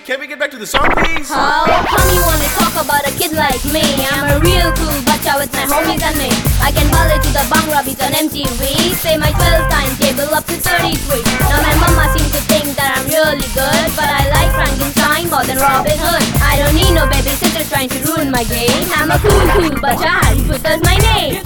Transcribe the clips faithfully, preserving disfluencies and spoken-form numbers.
can we get back to the song, please? How come you wanna talk about a kid like me? I'm a real cool bacha with my homies and me. I can ballet to the Bhangra beat on M T V. Say my twelve timetable up to thirty-three. Now my mama seems to think that I'm really good, but I like Frankenstein more than Robin Hood. I don't need no babysitter trying to ruin my game. I'm a cool cool bacha, Harry Potter's my name.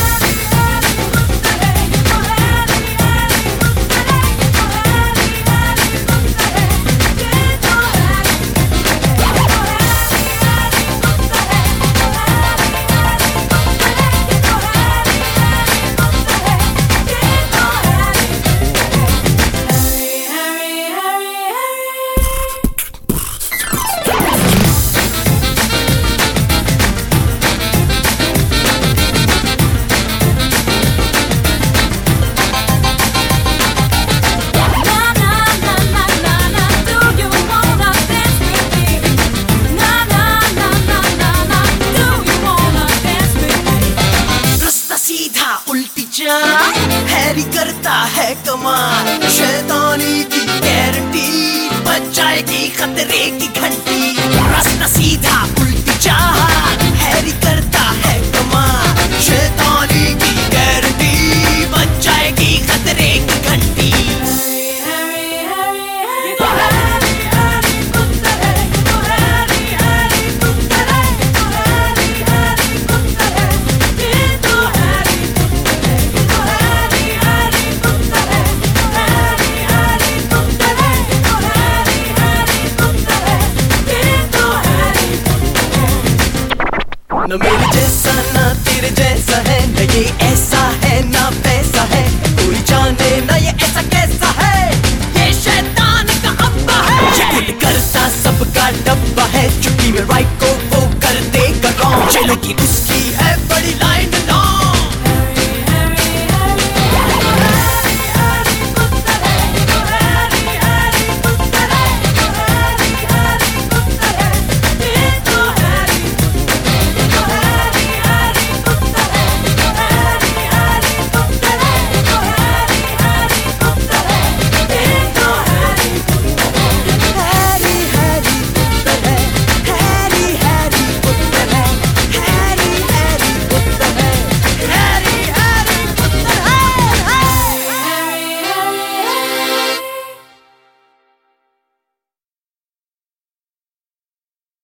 Harry करता है कमाल, शैतानी की guarantee, बच जाएगी खतरे की घंटी। रास्ता सीधा उल्टी चाल, हैरी करता है कमाल, शैतानी की गारंटी, बच जाएगी खतरे की घंटी। न मेरे जैसा ना तेरे जैसा है, न ये ऐसा है ना वैसा है, कोई जाने ना ये ऐसा कैसा है, ये शैतान का अब्बा है। ये खुद करता सबका डब्बा है, चुटकी में राइट को वो कर देगा कौन, चलेगी उसकी